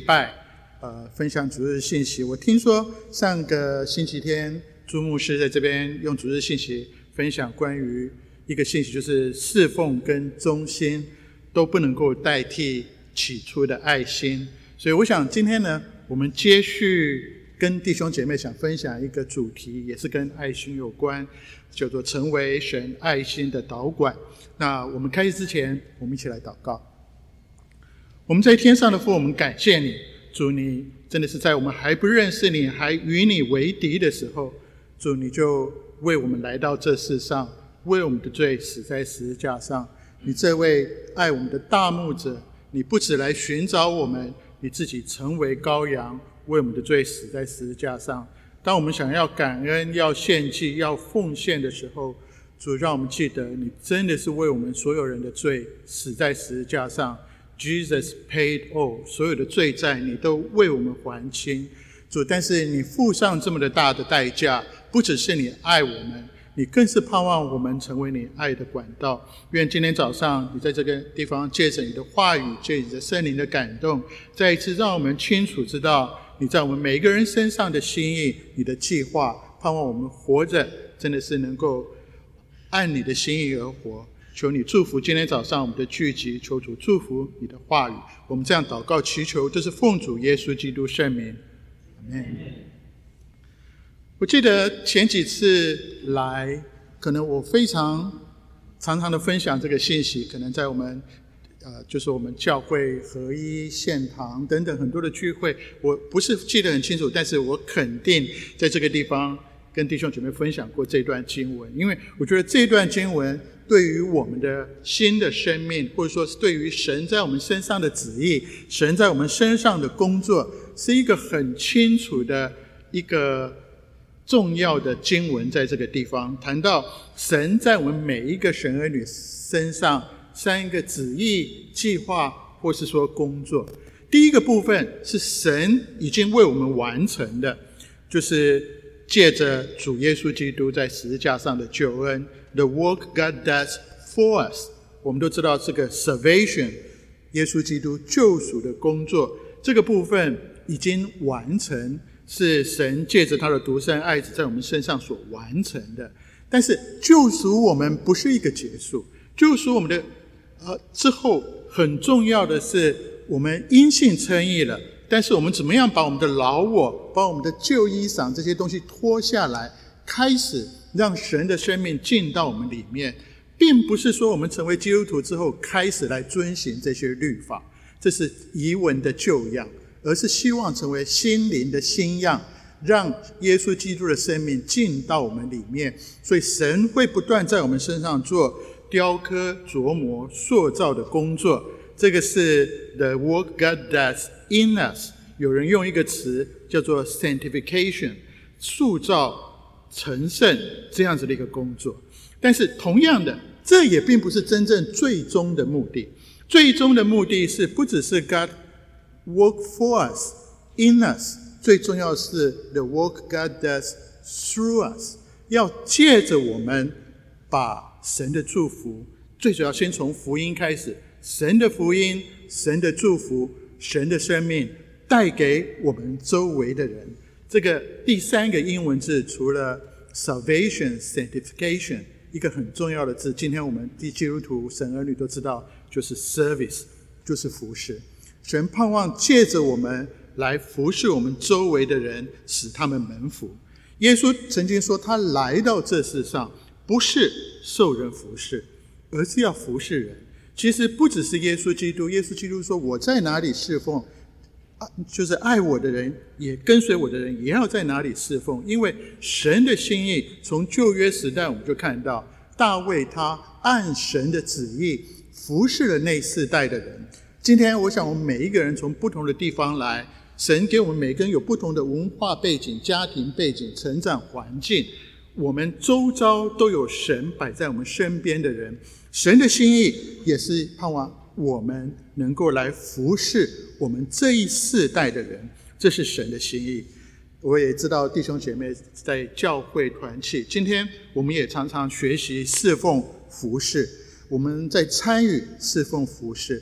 拜分享主日信息。我听说上个星期天朱牧师在这边用主日信息分享关于一个信息，就是侍奉跟忠心都不能够代替起初的爱心。所以我想今天呢，我们接续跟弟兄姐妹想分享一个主题，也是跟爱心有关，叫做成为神爱心的导管。那我们开始之前，我们一起来祷告。我们在天上的父，我们感谢你，主，你真的是在我们还不认识你，还与你为敌的时候，主，你就为我们来到这世上，为我们的罪死在十字架上。你这位爱我们的大牧者，你不只来寻找我们，你自己成为羔羊，为我们的罪死在十字架上。当我们想要感恩、要献祭、要奉献的时候，主，让我们记得你真的是为我们所有人的罪死在十字架上。Jesus paid all， 所有的罪债你都为我们还清。主，但是你付上这么的大的代价，不只是你爱我们，你更是盼望我们成为你爱的管道。愿今天早上你在这个地方借着你的话语，借着你的圣灵的感动，再一次让我们清楚知道你在我们每一个人身上的心意，你的计划，盼望我们活着真的是能够按你的心意而活。求你祝福今天早上我们的聚集，求主祝福你的话语。我们这样祷告祈求，这是奉主耶稣基督圣名，阿们。我记得前几次来，可能我非常常的分享这个信息，可能在我们就是我们教会合一献堂等等很多的聚会，我不是记得很清楚，但是我肯定在这个地方跟弟兄姐妹分享过这段经文，因为我觉得这段经文对于我们的新的生命，或者说是对于神在我们身上的旨意，神在我们身上的工作，是一个很清楚的一个重要的经文。在这个地方谈到神在我们每一个神儿女身上三个旨意、计划，或是说工作。第一个部分是神已经为我们完成的，就是借着主耶稣基督在十字架上的救恩， The work God does for us。 我们都知道这个 salvation， 耶稣基督救赎的工作，这个部分已经完成，是神借着他的独生爱子在我们身上所完成的。但是救赎我们不是一个结束，救赎我们的之后很重要的是我们因信称义了，但是我们怎么样把我们的老我，把我们的旧衣裳这些东西脱下来，开始让神的生命进到我们里面，并不是说我们成为基督徒之后开始来遵行这些律法，这是遗文的旧样，而是希望成为心灵的新样，让耶稣基督的生命进到我们里面。所以神会不断在我们身上做雕刻、琢磨、塑造的工作，这个是 the work God does in us。 有人用一个词叫做 sanctification， 塑造、成圣这样子的一个工作。但是同样的，这也并不是真正最终的目的。最终的目的是不只是 God work for us in us， 最重要是 the work God does through us， 要借着我们把神的祝福，最主要先从福音开始，神的福音、神的祝福、神的生命带给我们周围的人。这个第三个英文字除了 salvation sanctification， 一个很重要的字，今天我们基督徒神儿女都知道，就是 service， 就是服事。神盼望借着我们来服侍我们周围的人，使他们蒙福。耶稣曾经说，他来到这世上不是受人服侍，而是要服侍人。其实不只是耶稣基督，耶稣基督说，我在哪里侍奉，就是爱我的人，也跟随我的人，也要在哪里侍奉。因为神的心意，从旧约时代我们就看到，大卫他按神的旨意服侍了那世代的人。今天我想我们每一个人从不同的地方来，神给我们每个人有不同的文化背景、家庭背景、成长环境，我们周遭都有神摆在我们身边的人。神的心意也是盼望我们能够来服侍我们这一世代的人，这是神的心意。我也知道弟兄姐妹在教会团契，今天我们也常常学习侍奉服侍，我们在参与侍奉服侍。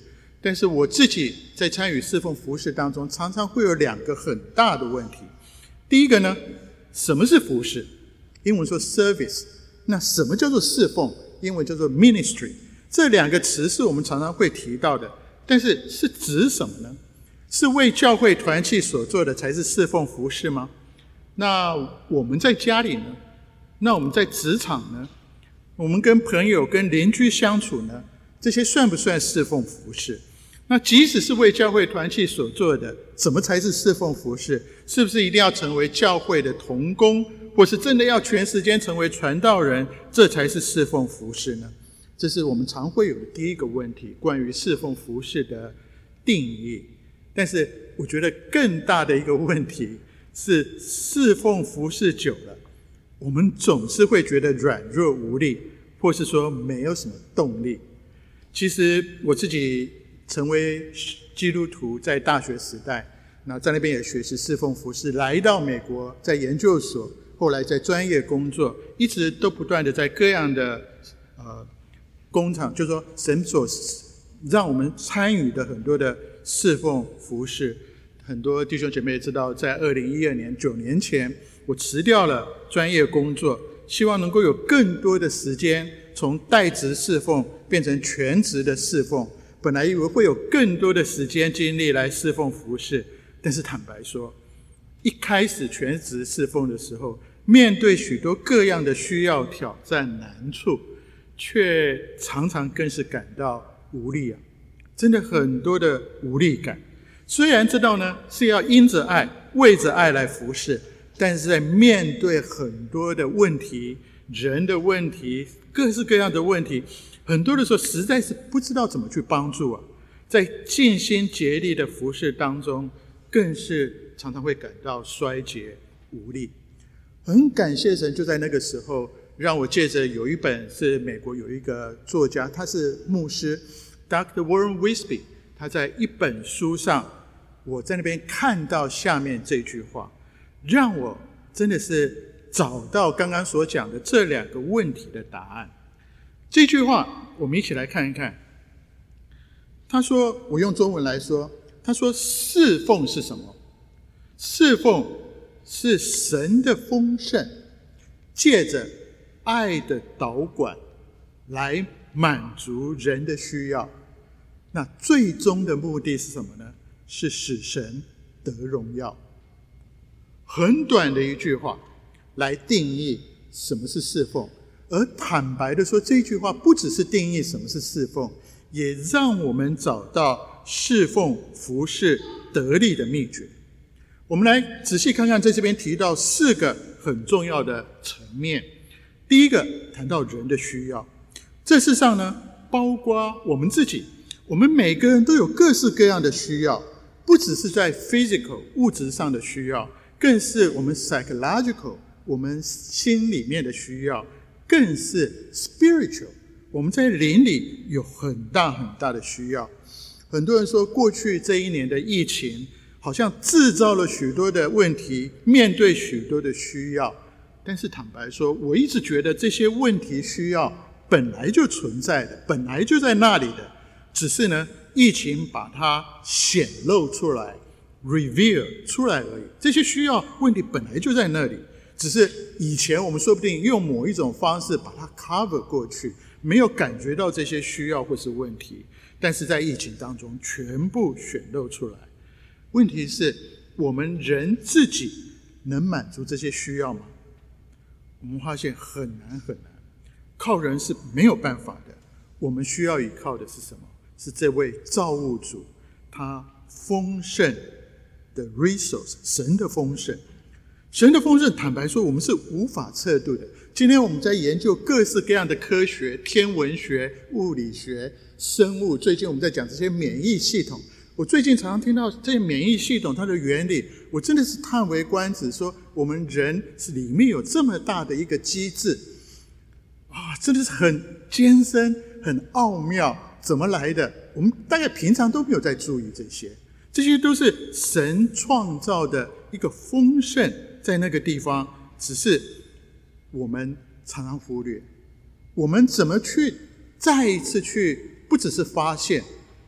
但是我自己在参与侍奉服事当中，常常会有2个很大的问题。第一个呢，什么是服事？英文说 service， 那什么叫做侍奉？英文叫做 ministry。这2个词是我们常常会提到的，但是是指什么呢？是为教会团契所做的才是侍奉服事吗？那我们在家里呢？那我们在职场呢？我们跟朋友跟邻居相处呢？这些算不算侍奉服事？那即使是为教会团契所做的，怎么才是侍奉服事？是不是一定要成为教会的同工，或是真的要全时间成为传道人，这才是侍奉服事呢？这是我们常会有的第一个问题，关于侍奉服事的定义。但是我觉得更大的一个问题是，侍奉服事久了，我们总是会觉得软弱无力，或是说没有什么动力。其实我自己成为基督徒，在大学时代，那在那边也学习侍奉服事，来到美国，在研究所，后来在专业工作，一直都不断的在各样的工厂，就是说神所让我们参与的很多的侍奉服事。很多弟兄姐妹也知道，在2012年9年前，我辞掉了专业工作，希望能够有更多的时间从代职侍奉变成全职的侍奉。本来以为会有更多的时间精力来侍奉服事，但是坦白说，一开始全职侍奉的时候，面对许多各样的需要、挑战、难处，却常常更是感到无力啊！真的很多的无力感。虽然知道呢是要因着爱、为着爱来服事，但是在面对很多的问题、人的问题、各式各样的问题，很多的时候实在是不知道怎么去帮助啊。在尽心竭力的服事当中，更是常常会感到衰竭无力。很感谢神，就在那个时候，让我借着有一本是美国有一个作家，他是牧师 Dr. Warren Wiersbe， 他在一本书上，我在那边看到下面这句话，让我真的是找到刚刚所讲的这2个问题的答案。这句话我们一起来看一看。他说，我用中文来说，他说侍奉是什么？侍奉是神的丰盛，借着爱的导管来满足人的需要。那最终的目的是什么呢？是使神得荣耀。很短的一句话来定义什么是侍奉。而坦白的说，这句话不只是定义什么是侍奉，也让我们找到侍奉服事得力的秘诀。我们来仔细看看，在这边提到4个很重要的层面。第一个，谈到人的需要。这世上呢，包括我们自己，我们每个人都有各式各样的需要，不只是在 physical 物质上的需要，更是我们 psychological 我们心里面的需要，更是 spiritual 我们在灵里有很大很大的需要。很多人说，过去这1年的疫情好像制造了许多的问题，面对许多的需要。但是坦白说，我一直觉得这些问题需要本来就存在的，本来就在那里的，只是呢，疫情把它显露出来 reveal 出来而已。这些需要问题本来就在那里，只是以前我们说不定用某一种方式把它 cover 过去，没有感觉到这些需要或是问题，但是在疫情当中全部显露出来。问题是，我们人自己能满足这些需要吗？我们发现很难很难，靠人是没有办法的。我们需要依靠的是什么？是这位造物主，他丰盛的 resource， 神的丰盛。神的丰盛，坦白说，我们是无法测度的。今天我们在研究各式各样的科学，天文学、物理学、生物，最近我们在讲这些免疫系统。我最近常常听到这些免疫系统它的原理，我真的是叹为观止，说我们人是里面有这么大的一个机制啊，真的是很艰深、很奥妙，怎么来的？我们大概平常都没有在注意这些，这些都是神创造的一个丰盛在那个地方，只是我们常常忽略。我们怎么去再一次去，不只是发现，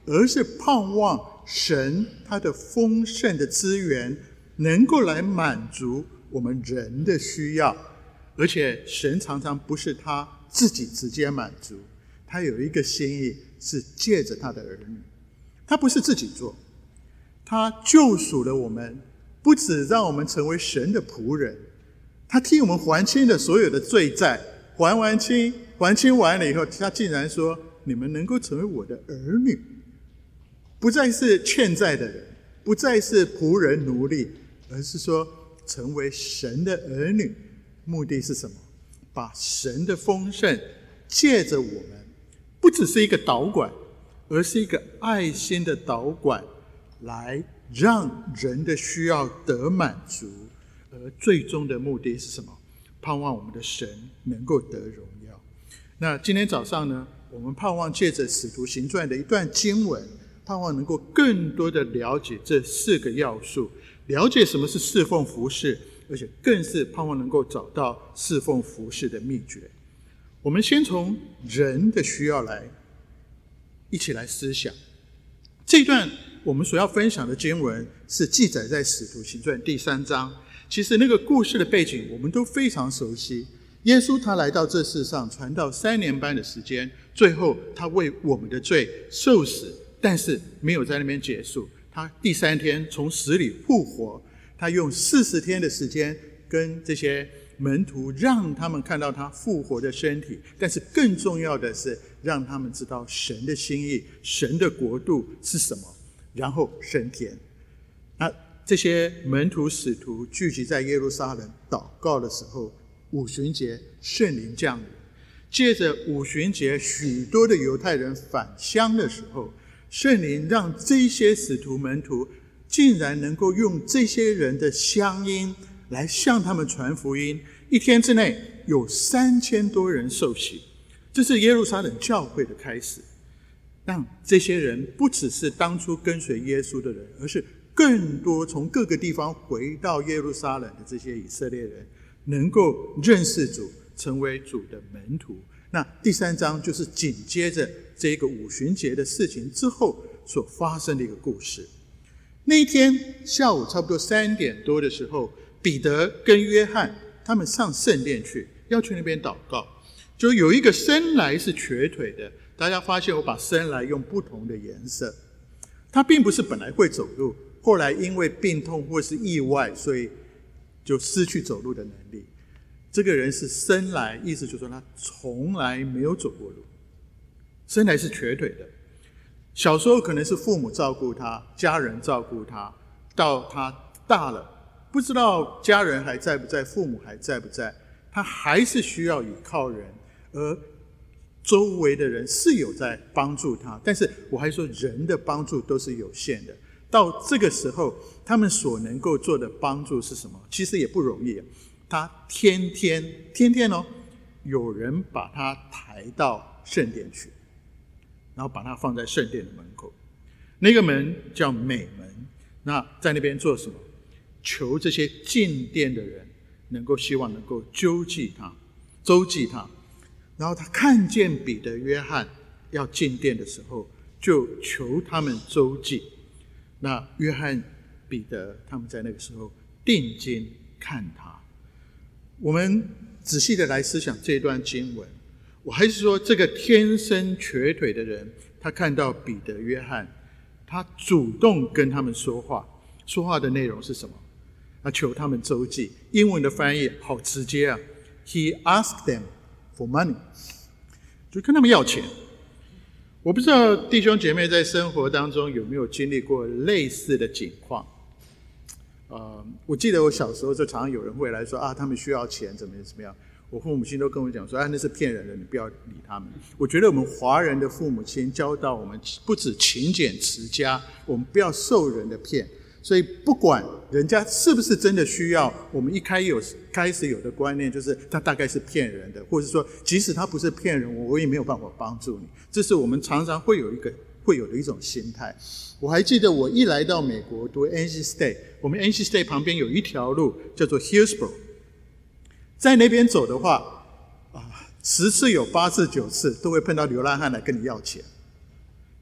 而是盼望神他的丰盛的资源能够来满足我们人的需要。而且神常常不是他自己直接满足，他有一个心意是借着他的儿女，他不是自己做，他救赎了我们，不只让我们成为神的仆人，他替我们还清了所有的罪债，还清完了以后，他竟然说你们能够成为我的儿女，不再是欠债的人，不再是仆人奴隶，而是说成为神的儿女。目的是什么？把神的丰盛借着我们，不只是一个导管，而是一个爱心的导管，来让人的需要得满足。而最终的目的是什么？盼望我们的神能够得荣耀。那今天早上呢，我们盼望借着使徒行传的一段经文，盼望能够更多的了解这4个要素，了解什么是侍奉服事，而且更是盼望能够找到侍奉服事的秘诀。我们先从人的需要一起来思想。这段我们所要分享的经文是记载在使徒行传第3章。其实那个故事的背景我们都非常熟悉。耶稣他来到这世上传道3年半的时间，最后他为我们的罪受死，但是没有在那边结束，他第3天从死里复活。他用40天的时间跟这些门徒，让他们看到他复活的身体，但是更重要的是让他们知道神的心意，神的国度是什么，然后升天。那这些门徒使徒聚集在耶路撒冷祷告的时候，五旬节圣灵降临，借着五旬节许多的犹太人返乡的时候，圣灵让这些使徒门徒竟然能够用这些人的乡音来向他们传福音。1天之内有3000多人受洗，这是耶路撒冷教会的开始。让这些人不只是当初跟随耶稣的人，而是更多从各个地方回到耶路撒冷的这些以色列人，能够认识主，成为主的门徒。那第3章就是紧接着这个五旬节的事情之后所发生的一个故事。那一天下午差不多3点多的时候，彼得跟约翰他们上圣殿去，要去那边祷告。就有一个生来是瘸腿的，大家发现我把生来用不同的颜色，他并不是本来会走路，后来因为病痛或是意外，所以就失去走路的能力。这个人是生来，意思就是说他从来没有走过路，生来是瘸腿的。小时候可能是父母照顾他，家人照顾他，到他大了，不知道家人还在不在，父母还在不在，他还是需要依靠人，而周围的人是有在帮助他，但是我还说人的帮助都是有限的。到这个时候，他们所能够做的帮助是什么？其实也不容易。他天天有人把他抬到圣殿去，然后把它放在圣殿的门口，那个门叫美门。那在那边做什么？求这些进殿的人希望能够周济他。然后他看见彼得、约翰要进殿的时候，就求他们周济。那约翰、彼得他们在那个时候定睛看他。我们仔细的来思想这段经文，我还是说这个天生瘸腿的人，他看到彼得、约翰，他主动跟他们说话的内容是什么？他求他们周济。英文的翻译好直接啊 ，He asked them for money， 就跟他们要钱。我不知道弟兄姐妹在生活当中有没有经历过类似的境况。我记得我小时候就常常有人会来说他们需要钱怎么样，我父母亲都跟我讲说那是骗人的，你不要理他们。我觉得我们华人的父母亲教导我们不止勤俭持家，我们不要受人的骗。所以不管人家是不是真的需要，我们开始有的观念就是他大概是骗人的，或者说即使他不是骗人，我也没有办法帮助你。这是我们常常会有的一种心态。我还记得我一来到美国读 NC State， 我们 NC State 旁边有一条路叫做 Hillsborough， 在那边走的话10次有8次9次都会碰到流浪汉来跟你要钱。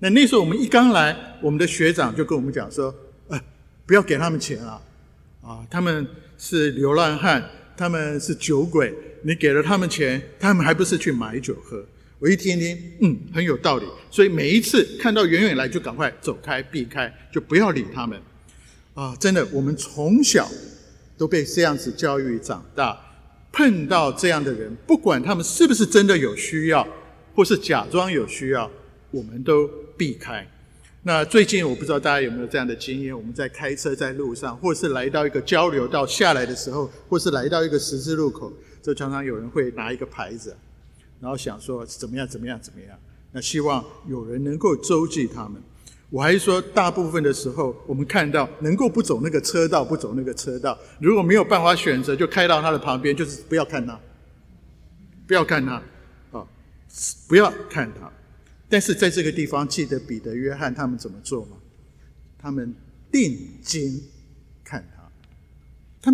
那时候我们一刚来，我们的学长就跟我们讲说，不要给他们钱他们是流浪汉，他们是酒鬼，你给了他们钱，他们还不是去买酒喝。我一听很有道理，所以每一次看到远远来就赶快走开避开，就不要理他们真的，我们从小都被这样子教育长大，碰到这样的人，不管他们是不是真的有需要或是假装有需要，我们都避开。那最近我不知道大家有没有这样的经验，我们在开车在路上，或是来到一个交流道下来的时候，或是来到一个十字路口，就常常有人会拿一个牌子，然后想说怎么样，那希望有人能够周济他们。我还是说大部分的时候我们看到能够不走那个车道不走那个车道，如果没有办法选择就开到他的旁边，就是不要看他不要看他。但是在这个地方记得彼得约翰他们怎么做吗？他们定睛看他。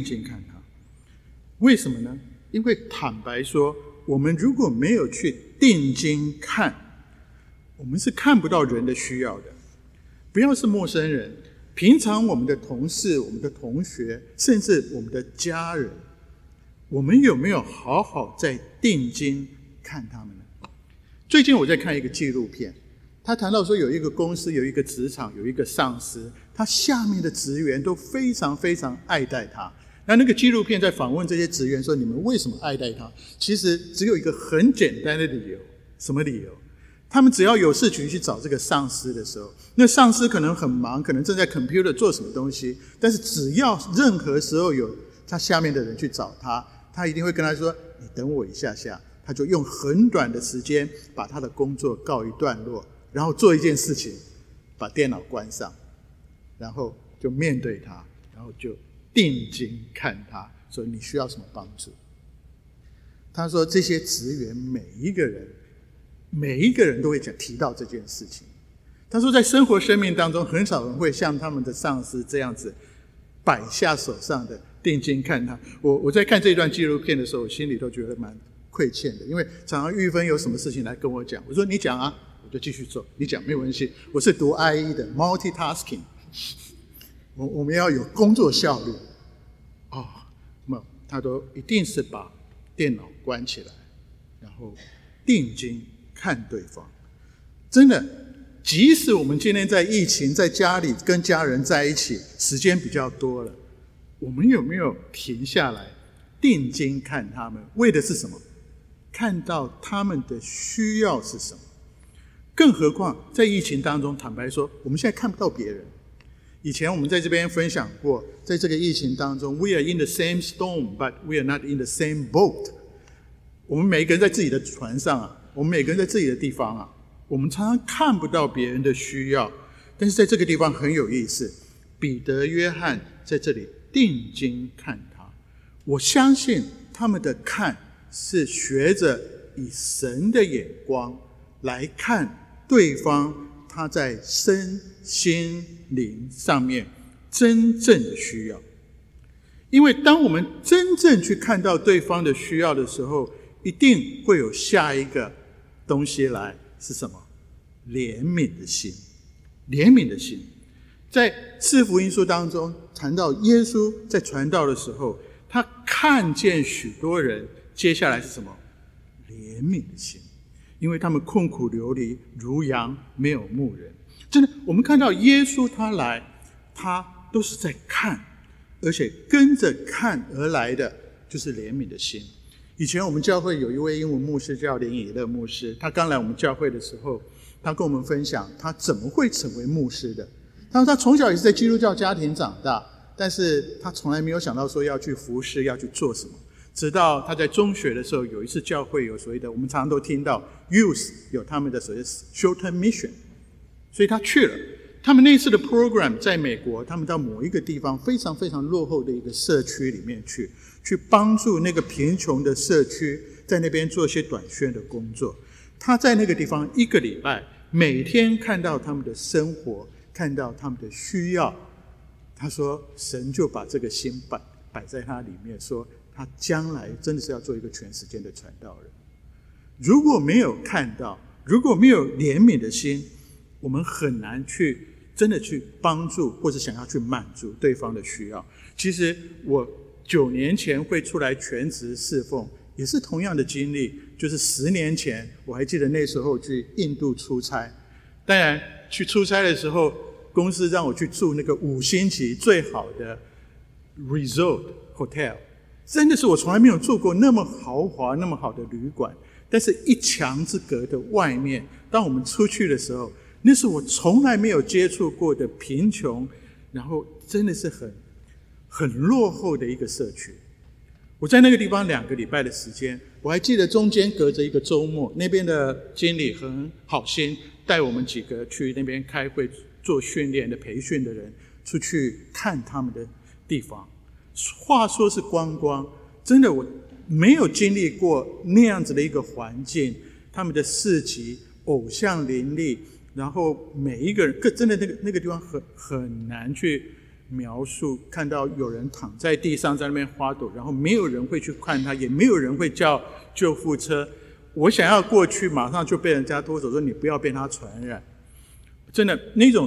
为什么呢？因为坦白说，我们如果没有去定睛看，我们是看不到人的需要的。不要是陌生人，平常我们的同事、我们的同学，甚至我们的家人，我们有没有好好在定睛看他们呢？最近我在看一个纪录片，他谈到说有一个公司、有一个职场、有一个上司，他下面的职员都非常非常爱戴他。那个纪录片在访问这些职员说，你们为什么爱戴他？其实只有一个很简单的理由。什么理由？他们只要有事情去找这个上司的时候，那上司可能很忙，可能正在 computer 做什么东西，但是只要任何时候有他下面的人去找他，他一定会跟他说，你等我一下下。他就用很短的时间把他的工作告一段落，然后做一件事情，把电脑关上，然后就面对他，然后就定睛看他，说你需要什么帮助。他说这些职员每一个人都会提到这件事情。他说在生活生命当中，很少人会像他们的上司这样子摆下手上的定睛看他。我在看这段纪录片的时候，我心里都觉得蛮亏欠的，因为常常玉芬有什么事情来跟我讲，我说你讲我就继续做，你讲没关系。我是读 IE 的 multitasking， 我们要有工作效率他都一定是把电脑关起来，然后定睛看对方。真的，即使我们今天在疫情，在家里跟家人在一起，时间比较多了，我们有没有停下来定睛看他们？为的是什么？看到他们的需要是什么。更何况在疫情当中，坦白说，我们现在看不到别人。以前我们在这边分享过，在这个疫情当中 We are in the same storm, but we are not in the same boat。 我们每一个人在自己的船上我们每个人在自己的地方我们常常看不到别人的需要。但是在这个地方很有意思，彼得约翰在这里定睛看他。我相信他们的看是学着以神的眼光来看对方他在身心灵上面真正的需要。因为当我们真正去看到对方的需要的时候，一定会有下一个东西来，是什么？怜悯的心。怜悯的心。在四福音书当中谈到耶稣在传道的时候，他看见许多人，接下来是什么？怜悯的心。因为他们困苦流离，如羊没有牧人。真的，我们看到耶稣他来，他都是在看，而且跟着看而来的就是怜悯的心。以前我们教会有一位英文牧师叫连以乐牧师，他刚来我们教会的时候，他跟我们分享他怎么会成为牧师的。他说他从小也是在基督教家庭长大，但是他从来没有想到说要去服侍，要去做什么。直到他在中学的时候，有一次教会有所谓的，我们常常都听到 youth 有他们的所谓 short-term mission， 所以他去了。他们那次的 program 在美国，他们到某一个地方非常非常落后的一个社区里面去帮助那个贫穷的社区，在那边做一些短宣的工作。他在那个地方1个礼拜，每天看到他们的生活，看到他们的需要，他说神就把这个心摆在他里面，说他将来真的是要做一个全时间的传道人。如果没有看到，如果没有怜悯的心， 我们很难去真的去帮助或者想要去满足对方的需要。其实我9年前会出来全职侍奉，也是同样的经历，就是10年前我还记得那时候去印度出差，当然去出差的时候，公司让我去住那个5星级最好的 resort hotel， 真的是我从来没有住过那么豪华那么好的旅馆，但是一墙之隔的外面，当我们出去的时候，那是我从来没有接触过的贫穷，然后真的是很落后的一个社区。我在那个地方2个礼拜的时间，我还记得中间隔着一个周末，那边的经理很好心，带我们几个去那边开会做训练的培训的人出去看他们的地方。话说是观光，真的我没有经历过那样子的一个环境，他们的市集偶像林立，然后每一个人真的那个地方很难去描述，看到有人躺在地上在那边发抖，然后没有人会去看他，也没有人会叫救护车。我想要过去，马上就被人家拖走，说你不要被他传染。真的那种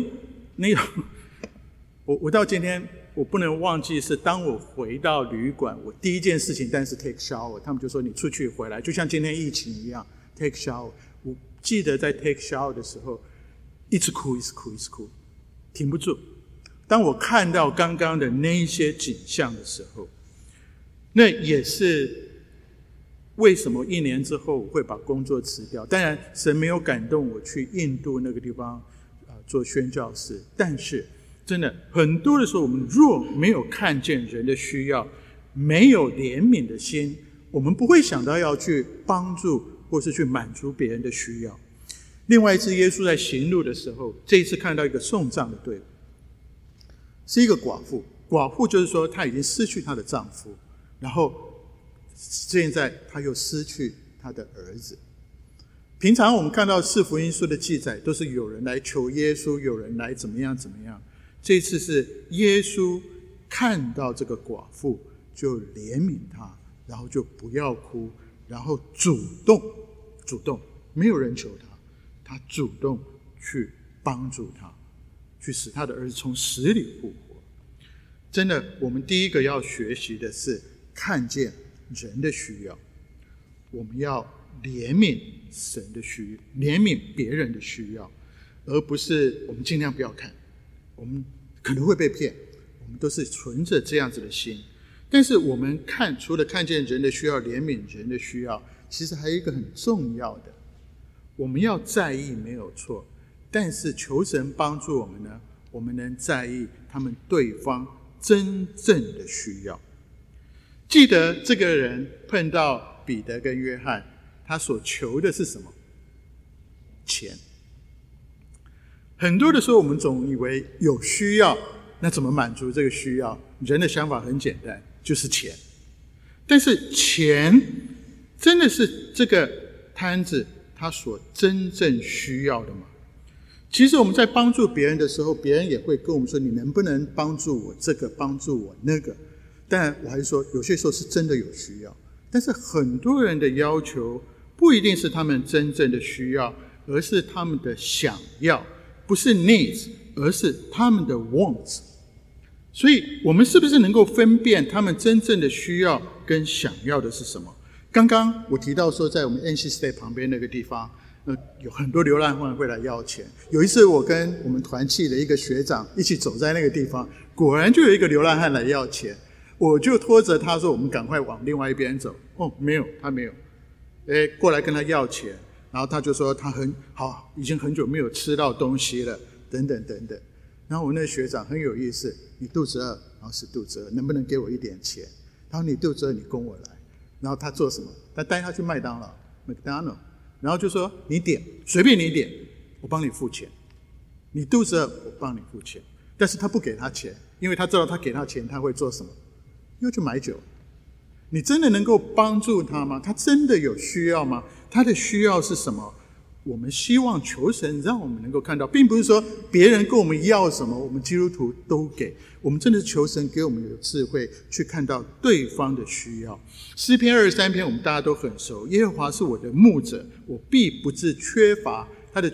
我到今天我不能忘记，是当我回到旅馆，我第一件事情但是 take shower， 他们就说你出去回来，就像今天疫情一样 take shower。我记得在 take shower 的时候，一直哭，停不住。当我看到刚刚的那一些景象的时候，那也是为什么1年之后我会把工作辞掉。当然神没有感动我去印度那个地方做宣教士，但是真的很多的时候，我们若没有看见人的需要，没有怜悯的心，我们不会想到要去帮助或是去满足别人的需要。另外一次耶稣在行路的时候，这一次看到一个送葬的队伍，是一个寡妇。寡妇就是说她已经失去她的丈夫，然后现在她又失去她的儿子。平常我们看到四福音书的记载，都是有人来求耶稣，有人来怎么样。这次是耶稣看到这个寡妇就怜悯她，然后就不要哭，然后主动，没有人求她，他主动去帮助她，去使他的儿子从死里复活。真的，我们第一个要学习的是看见人的需要，我们要怜悯神的需要，怜悯别人的需要，而不是我们尽量不要看，我们可能会被骗，我们都是存着这样子的心。但是我们除了看见人的需要，怜悯人的需要，其实还有一个很重要的，我们要在意没有错，但是求神帮助我们呢，我们能在意他们对方真正的需要。记得这个人碰到彼得跟约翰，他所求的是什么？钱。很多的时候我们总以为有需要，那怎么满足这个需要？人的想法很简单，就是钱。但是钱真的是这个摊子他所真正需要的吗？其实我们在帮助别人的时候，别人也会跟我们说，你能不能帮助我这个，帮助我那个。但我还是说，有些时候是真的有需要，但是很多人的要求不一定是他们真正的需要，而是他们的想要，不是 needs， 而是他们的 wants。 所以我们是不是能够分辨他们真正的需要跟想要的是什么？刚刚我提到说，在我们 NC State 旁边那个地方，有很多流浪汉会来要钱。有一次我跟我们团契的一个学长一起走在那个地方，果然就有一个流浪汉来要钱，我就拖着他说，我们赶快往另外一边走。没有，他没有。过来跟他要钱，然后他就说他很好，已经很久没有吃到东西了，等等。然后我那个学长很有意思，你肚子饿，然后是肚子饿，能不能给我一点钱？然后你肚子饿，你供我来。然后他做什么？他带他去麦当劳 McDonald， 然后就说你点，随便你点，我帮你付钱。你肚子饿，我帮你付钱。但是他不给他钱，因为他知道他给他钱，他会做什么？又去买酒。你真的能够帮助他吗？他真的有需要吗？他的需要是什么？我们希望求神让我们能够看到，并不是说别人跟我们要什么，我们基督徒都给。我们真的是求神给我们有智慧，去看到对方的需要。诗篇23篇我们大家都很熟，耶和华是我的牧者，我必不致缺乏。他的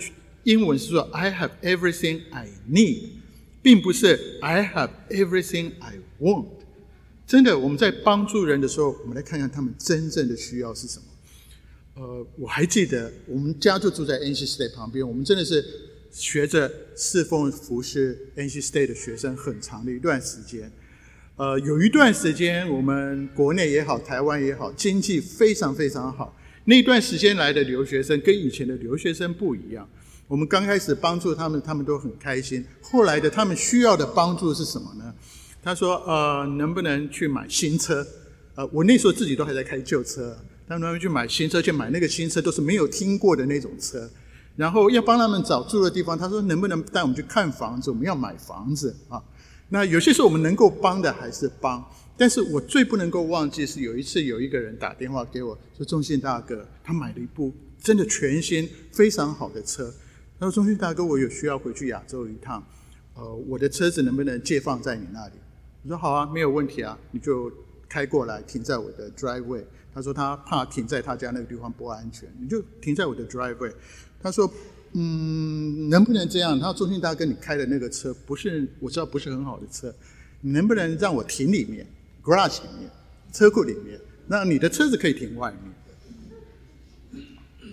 英文是说 I have everything I need， 并不是 I have everything I want。 真的，我们在帮助人的时候，我们来看看他们真正的需要是什么。我还记得我们家就住在 NC State 旁边，我们真的是学着侍奉服侍 NC State 的学生很长的一段时间。有一段时间我们国内也好，台湾也好，经济非常非常好。那段时间来的留学生跟以前的留学生不一样，我们刚开始帮助他们，他们都很开心。后来的他们需要的帮助是什么呢？他说能不能去买新车？我那时候自己都还在开旧车，他们去买新车，去买那个新车都是没有听过的那种车，然后要帮他们找住的地方。他说能不能带我们去看房子，我们要买房子啊。那有些时候我们能够帮的还是帮，但是我最不能够忘记是有一次有一个人打电话给我说，忠信大哥，他买了一部真的全新非常好的车。他说忠信大哥，我有需要回去亚洲一趟，我的车子能不能借放在你那里？我说好啊，没有问题啊，你就开过来停在我的 driveway。他说他怕停在他家那个地方不安全，你就停在我的 driveway。他说能不能这样？他说忠信大哥，你开的那个车不是，我知道不是很好的车，你能不能让我停里面 garage 里面，车库里面，那你的车子可以停外面。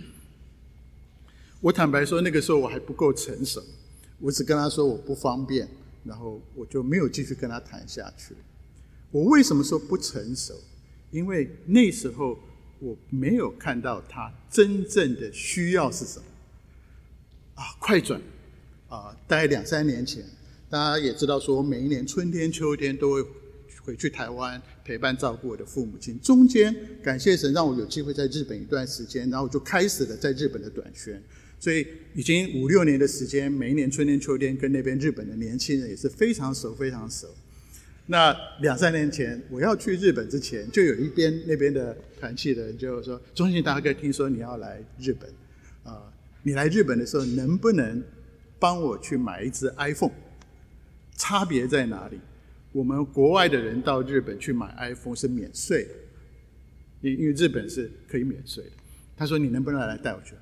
我坦白说那个时候我还不够成熟，我只跟他说我不方便，然后我就没有继续跟他谈下去。我为什么说不成熟？因为那时候我没有看到他真正的需要是什么。快转大概2-3年前，大家也知道说我每一年春天秋天都会回去台湾陪伴照顾我的父母亲，中间感谢神让我有机会在日本一段时间，然后我就开始了在日本的短宣，所以已经5-6年的时间，每一年春天秋天跟那边日本的年轻人也是非常熟非常熟。那2-3年前我要去日本之前，就有那边的团契的人就说，忠信大哥，听说你要来日本你来日本的时候能不能帮我去买一只 iPhone？ 差别在哪里？我们国外的人到日本去买 iPhone 是免税的，因为日本是可以免税的。他说你能不能来带我去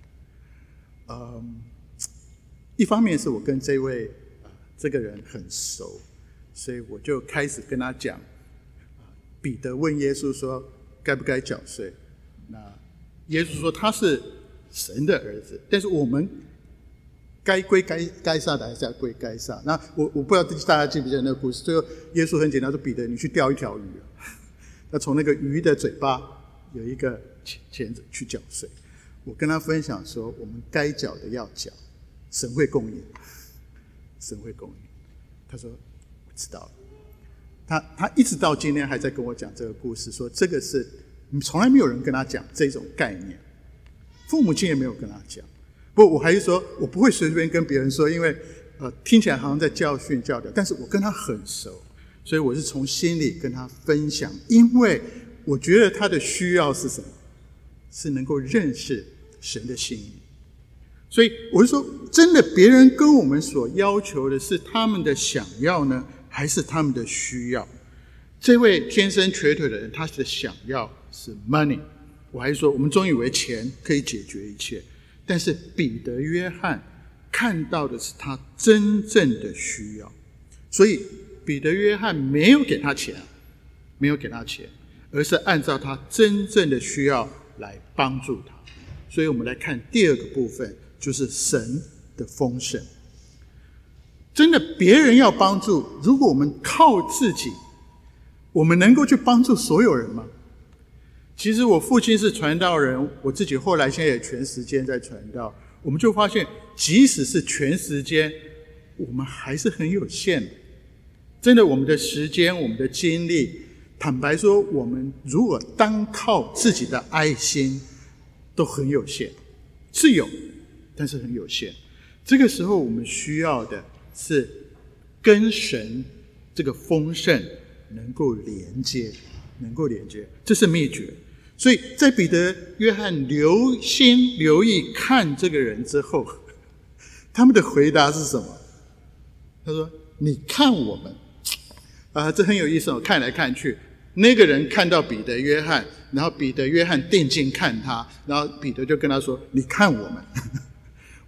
iPhone？ 一方面是我跟这个人很熟，所以我就开始跟他讲，彼得问耶稣说该不该缴税？那耶稣说他是神的儿子，但是我们该归该撒的还是要归该撒。那我不知道大家记不记得那个故事，最后耶稣很简单说，彼得你去钓一条鱼，那从那个鱼的嘴巴有一个钳子去缴税。我跟他分享说我们该缴的要缴，神会供应，神会供应。他说我知道了。他一直到今天还在跟我讲这个故事，说这个是从来没有人跟他讲这种概念，父母亲也没有跟他讲。不过我还是说我不会随便跟别人说，因为听起来好像在教训教导，但是我跟他很熟，所以我是从心里跟他分享，因为我觉得他的需要是什么？是能够认识神的心意。所以我是说，真的别人跟我们所要求的是他们的想要呢，还是他们的需要？这位天生瘸腿的人，他的想要是 money， 我还是说我们总以为钱可以解决一切，但是彼得约翰看到的是他真正的需要。所以彼得约翰没有给他钱，没有给他钱，而是按照他真正的需要来帮助他。所以我们来看第二个部分，就是神的丰盛。真的别人要帮助，如果我们靠自己，我们能够去帮助所有人吗？其实我父亲是传道人，我自己后来现在也全时间在传道，我们就发现即使是全时间，我们还是很有限的。真的，我们的时间，我们的精力，坦白说，我们如果单靠自己的爱心都很有限，是有，但是很有限。这个时候我们需要的是跟神这个丰盛能够连接，这是秘诀。所以在彼得约翰留心留意看这个人之后，他们的回答是什么？他说你看我们这很有意思，看来看去，那个人看到彼得约翰，然后彼得约翰定睛看他，然后彼得就跟他说你看我们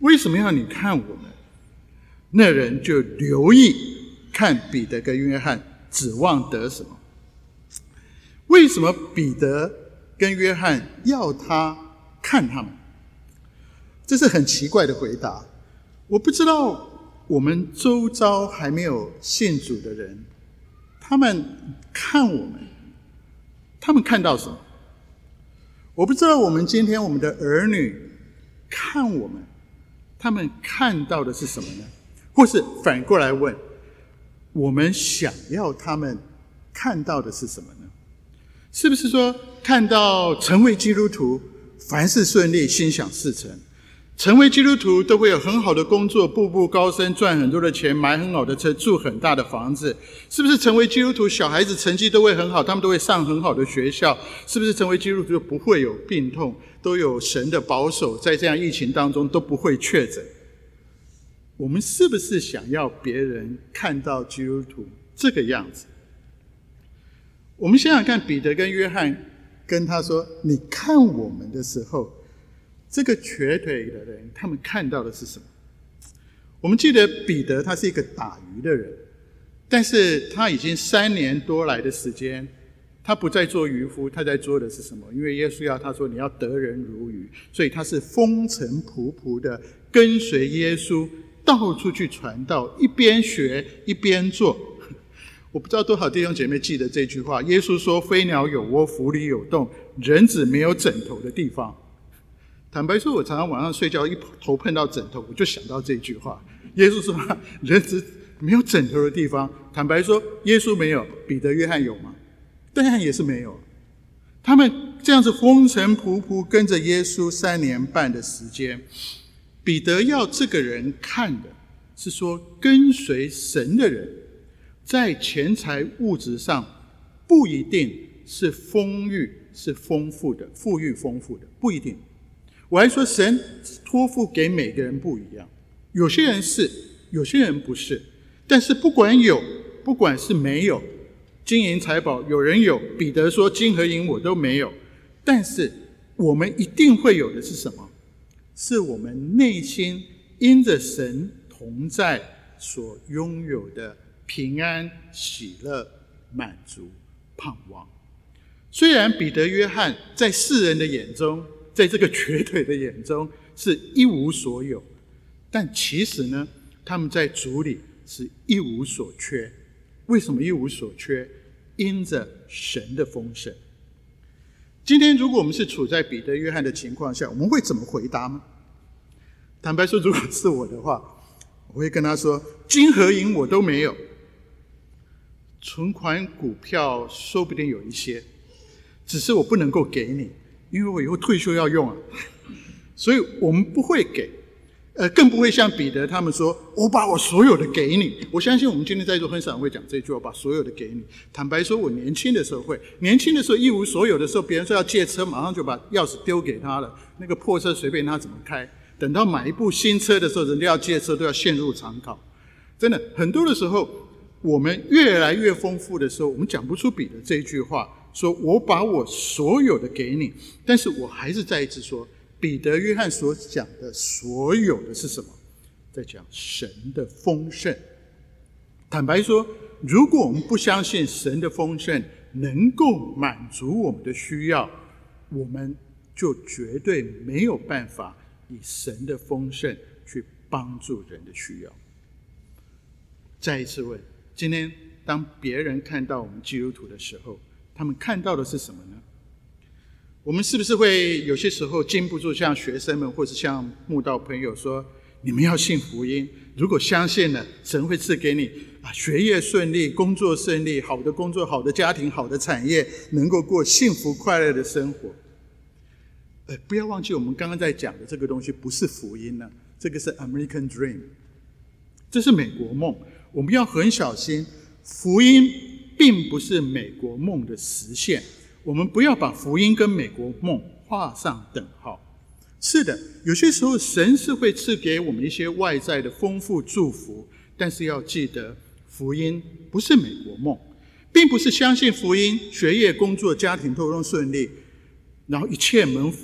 为什么要你看我们？那人就留意看彼得跟约翰，指望得什么？为什么彼得跟约翰要他看他们？这是很奇怪的回答。我不知道我们周遭还没有信主的人，他们看我们，他们看到什么？我不知道我们今天我们的儿女看我们，他们看到的是什么呢？或是反过来问，我们想要他们看到的是什么呢？是不是说看到成为基督徒，凡事顺利，心想事成？成为基督徒都会有很好的工作，步步高升，赚很多的钱，买很好的车，住很大的房子。是不是成为基督徒，小孩子成绩都会很好，他们都会上很好的学校？是不是成为基督徒就不会有病痛，都有神的保守，在这样疫情当中都不会确诊？我们是不是想要别人看到基督徒这个样子？我们想想看，彼得跟约翰跟他说你看我们的时候，这个瘸腿的人他们看到的是什么？我们记得彼得他是一个打鱼的人，但是他已经3年多来的时间，他不再做渔夫，他在做的是什么？因为耶稣要他说你要得人如鱼，所以他是风尘仆仆的跟随耶稣到处去传道，一边学一边做。我不知道多少弟兄姐妹记得这句话，耶稣说飞鸟有窝，府里有洞，人子没有枕头的地方。坦白说，我常常晚上睡觉一头碰到枕头，我就想到这句话。耶稣说人子没有枕头的地方。坦白说，耶稣没有，彼得约翰有吗？当然也是没有。他们这样子风尘仆仆跟着耶稣3年半的时间，彼得要这个人看的是说，跟随神的人在钱财物质上不一定是丰裕是丰富的，富裕丰富的，不一定。我还说神托付给每个人不一样，有些人是，有些人不是。但是不管有，不管是没有，金银财宝有人有，彼得说金和银我都没有，但是我们一定会有的是什么？是我们内心因着神同在所拥有的平安、喜乐、满足、盼望。虽然彼得、约翰在世人的眼中，在这个瘸腿的眼中是一无所有，但其实呢，他们在主里是一无所缺。为什么一无所缺？因着神的丰盛。今天如果我们是处在彼得、约翰的情况下，我们会怎么回答吗？坦白说，如果是我的话，我会跟他说，金和银我都没有，存款股票说不定有一些，只是我不能够给你，因为我以后退休要用啊，所以我们不会给，更不会像彼得他们说，我把我所有的给你。我相信我们今天在座很少人会讲这句话，把所有的给你。坦白说，我年轻的时候会，年轻的时候一无所有的时候，别人说要借车，马上就把钥匙丢给他了，那个破车随便他怎么开。等到买一部新车的时候，人家要借车都要陷入长考。真的，很多的时候，我们越来越丰富的时候，我们讲不出彼得这一句话，说我把我所有的给你。但是我还是再一次说，彼得、约翰所讲的所有的是什么？在讲神的丰盛。坦白说，如果我们不相信神的丰盛能够满足我们的需要，我们就绝对没有办法以神的丰盛去帮助人的需要。再一次问，今天当别人看到我们基督徒的时候，他们看到的是什么呢？我们是不是会有些时候禁不住像学生们或是像慕道朋友说，你们要信福音，如果相信了，神会赐给你学业顺利，工作顺利，好的工作，好的家庭，好的产业，能够过幸福快乐的生活。不要忘记我们刚刚在讲的这个东西不是福音呢，这个是 American Dream， 这是美国梦。我们要很小心，福音并不是美国梦的实现，我们不要把福音跟美国梦画上等号。是的，有些时候神是会赐给我们一些外在的丰富祝福，但是要记得，福音不是美国梦，并不是相信福音，学业、工作、家庭都顺利，然后一切蒙福，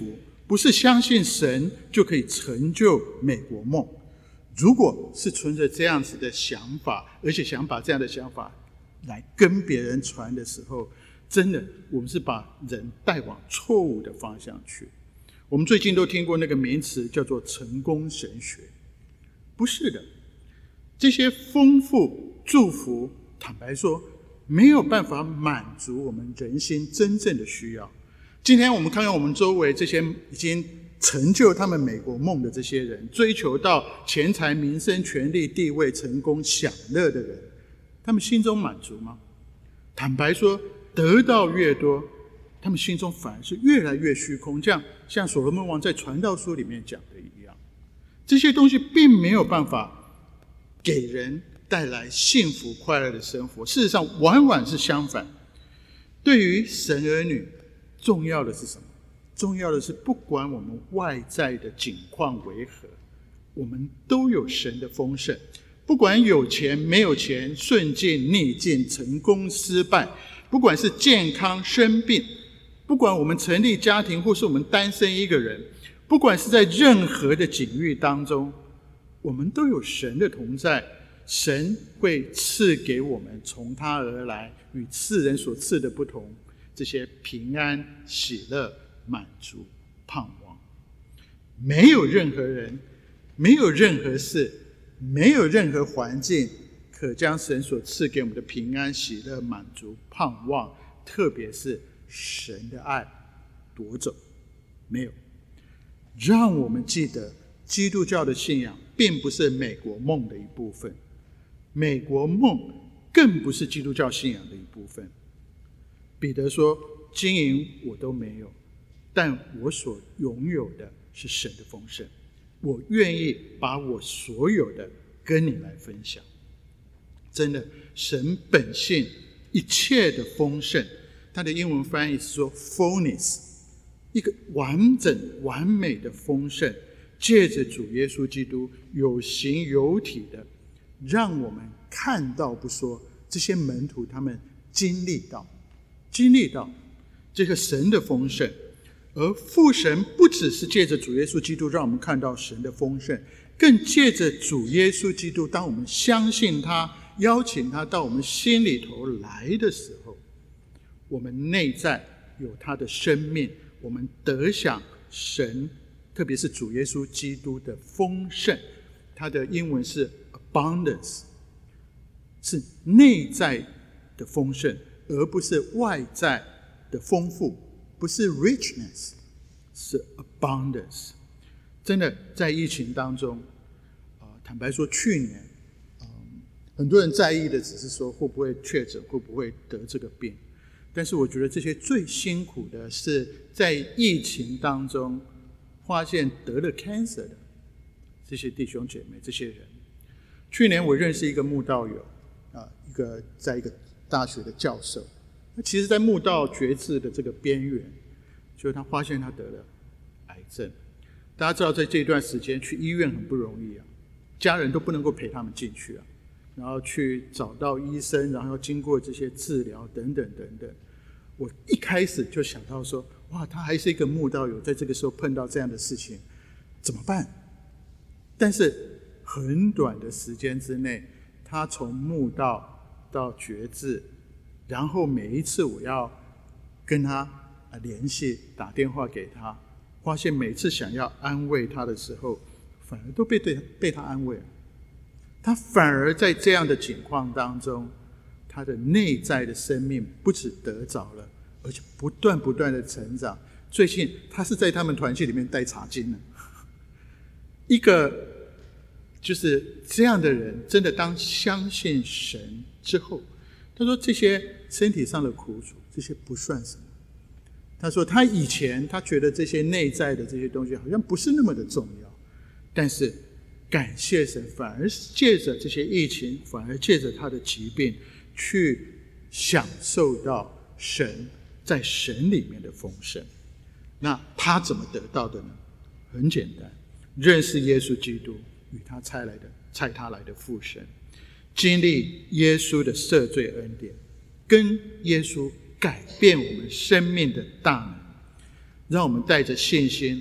不是相信神就可以成就美国梦。如果是存着这样子的想法，而且想把这样的想法来跟别人传的时候，真的我们是把人带往错误的方向去。我们最近都听过那个名词叫做成功神学，不是的，这些丰富祝福，坦白说没有办法满足我们人心真正的需要。今天我们看看我们周围这些已经成就他们美国梦的这些人，追求到钱财名声权力地位成功享乐的人，他们心中满足吗？坦白说，得到越多，他们心中反而是越来越虚空，这样像所罗门王在传道书里面讲的一样，这些东西并没有办法给人带来幸福快乐的生活。事实上往往是相反。对于神儿女，重要的是什么？重要的是不管我们外在的境况为何，我们都有神的丰盛。不管有钱没有钱，顺境逆境，成功失败，不管是健康生病，不管我们成立家庭或是我们单身一个人，不管是在任何的境遇当中，我们都有神的同在。神会赐给我们从他而来与世人所赐的不同，这些平安喜乐满足盼望。没有任何人，没有任何事，没有任何环境可将神所赐给我们的平安喜乐满足盼望，特别是神的爱夺走。没有。让我们记得，基督教的信仰并不是美国梦的一部分，美国梦更不是基督教信仰的一部分。彼得说，金银我都没有，但我所拥有的是神的丰盛，我愿意把我所有的跟你来分享。真的，神本性一切的丰盛，它的英文翻译是说 fullness， 一个完整完美的丰盛，借着主耶稣基督有形有体的让我们看到不说，这些门徒他们经历到这个神的丰盛。而父神不只是借着主耶稣基督让我们看到神的丰盛，更借着主耶稣基督，当我们相信他，邀请他到我们心里头来的时候，我们内在有他的生命，我们得享神，特别是主耶稣基督的丰盛。它的英文是 abundance， 是内在的丰盛，而不是外在的丰富，不是 richness， 是 abundance。 真的在疫情当中，坦白说去年很多人在意的只是说会不会确诊，会不会得这个病。但是我觉得这些最辛苦的是在疫情当中发现得了 cancer 的这些弟兄姐妹，这些人。去年我认识一个慕道友，在一个大学的教授，他其实在慕道决志的这个边缘，就是他发现他得了癌症。大家知道在这段时间去医院很不容易啊，家人都不能够陪他们进去啊，然后去找到医生，然后经过这些治疗等等等等。我一开始就想到说，哇，他还是一个慕道友，在这个时候碰到这样的事情怎么办？但是很短的时间之内，他从慕道到决志，然后每一次我要跟他联系，打电话给他，发现每次想要安慰他的时候，反而都被他安慰了。他反而在这样的情况当中，他的内在的生命不只得着了，而且不断的成长。最近他是在他们团契里面带查经了。一个就是这样的人，真的当相信神之后，他说这些身体上的苦楚，这些不算什么。他说他以前他觉得这些内在的这些东西好像不是那么的重要，但是感谢神，反而借着这些疫情，反而借着他的疾病，去享受到神在神里面的丰盛。那他怎么得到的呢？很简单，认识耶稣基督与他差他来的父神，经历耶稣的赦罪恩典，跟耶稣改变我们生命的大能，让我们带着信心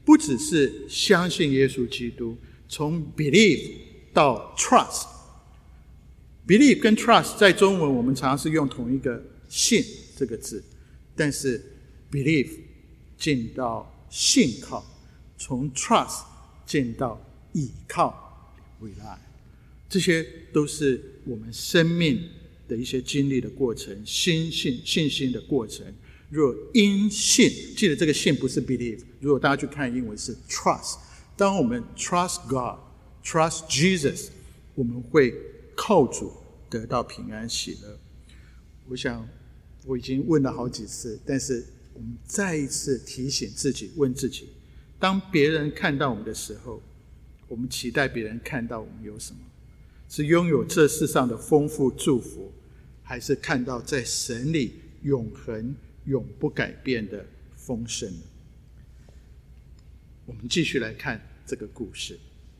不只是相信耶稣基督，从 believe 到 trust。believe 跟 trust 在中文我们常常是用同一个信这个字，但是 believe 进到信靠，从 trust 进到倚靠未来，这些都是我们生命的一些经历的过程，信心的过程。若因信，记得这个信不是 believe， 如果大家去看英文是 trust。当我们 trust God trust Jesus， 我们会靠主得到平安喜乐。我想我已经问了好几次，但是我们再一次提醒自己，问自己，当别人看到我们的时候，我们期待别人看到我们有什么？是拥有这世上的丰富祝福，还是看到在神里永恒永不改变的丰盛？我们继续来看这个故事。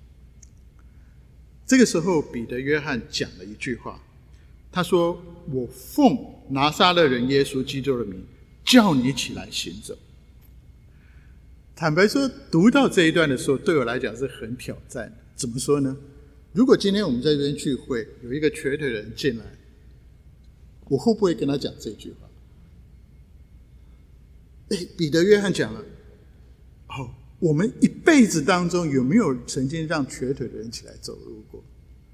这个时候彼得约翰讲了一句话，他说，我奉拿撒勒人耶稣基督的名叫你起来行走。坦白说，读到这一段的时候，对我来讲是很挑战的。怎么说呢？如果今天我们在这边聚会，有一个瘸腿的人进来，我会不会跟他讲这句话？彼得约翰讲了，我们一辈子当中有没有曾经让瘸腿的人起来走路过？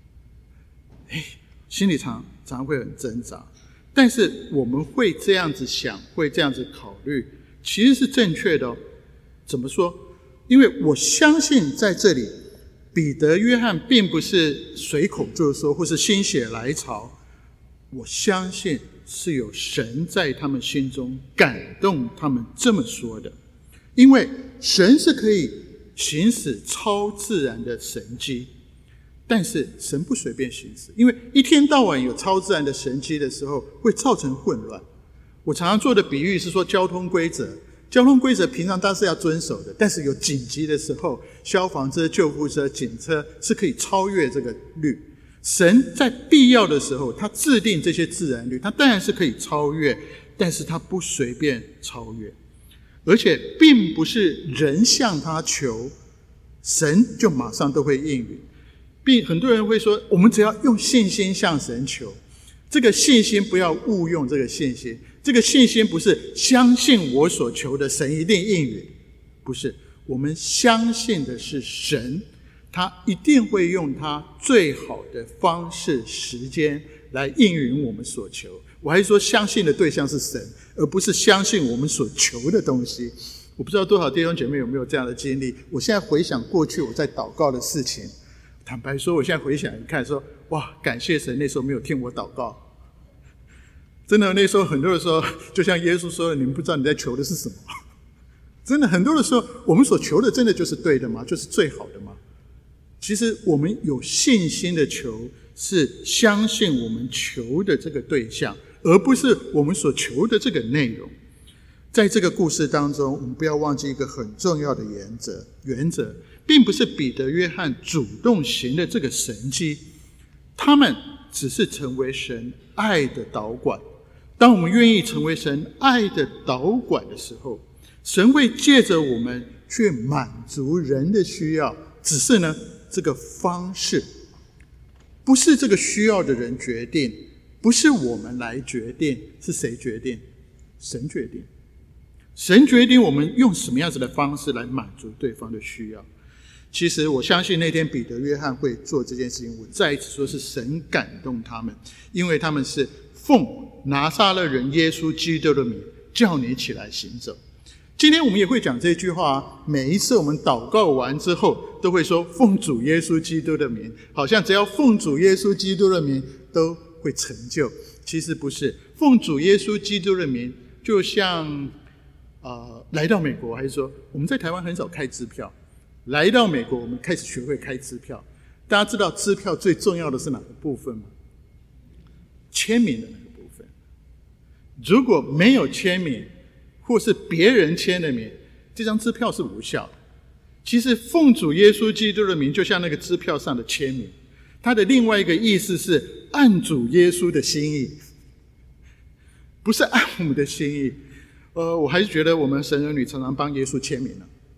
心里常会很挣扎。但是我们会这样子想，会这样子考虑，其实是正确的。怎么说？因为我相信在这里彼得约翰并不是随口就说，或是心血来潮，我相信是有神在他们心中感动他们这么说的。因为神是可以行使超自然的神迹，但是神不随便行使，因为一天到晚有超自然的神迹的时候会造成混乱。我常常做的比喻是说，交通规则平常大家是要遵守的，但是有紧急的时候，消防车、救护车、警车是可以超越这个律。神在必要的时候，他制定这些自然律，他当然是可以超越，但是他不随便超越。而且并不是人向他求，神就马上都会应允。并很多人会说，我们只要用信心向神求，这个信心不要误用这个信心。这个信心不是相信我所求的神一定应允，不是，我们相信的是神，他一定会用他最好的方式时间来应允我们所求。我还说相信的对象是神，而不是相信我们所求的东西。我不知道多少弟兄姐妹有没有这样的经历。我现在回想过去我在祷告的事情，坦白说我现在回想一看说，哇，感谢神那时候没有听我祷告。真的，那时候很多的时候，就像耶稣说的，你们不知道你在求的是什么。真的，很多的时候，我们所求的真的就是对的吗？就是最好的吗？其实我们有信心的求，是相信我们求的这个对象，而不是我们所求的这个内容。在这个故事当中，我们不要忘记一个很重要的原则，并不是彼得、约翰主动行的这个神迹，他们只是成为神爱的导管。当我们愿意成为神爱的导管的时候，神会借着我们去满足人的需要。只是呢，这个方式不是这个需要的人决定，不是我们来决定，是谁决定？神决定。神决定我们用什么样子的方式来满足对方的需要。其实我相信那天彼得、约翰会做这件事情，我再一次说是神感动他们，因为他们是奉拿撒勒人耶稣基督的名叫你起来行走。今天我们也会讲这句话，每一次我们祷告完之后都会说奉主耶稣基督的名，好像只要奉主耶稣基督的名都会成就。其实不是，奉主耶稣基督的名就像来到美国，还是说我们在台湾很少开支票，来到美国我们开始学会开支票。大家知道支票最重要的是哪个部分吗？签名的那个部分。如果没有签名，或是别人签的名，这张支票是无效的。其实奉主耶稣基督的名就像那个支票上的签名，它的另外一个意思是按主耶稣的心意，不是按我们的心意。我还是觉得我们神儿女常常帮耶稣签名了。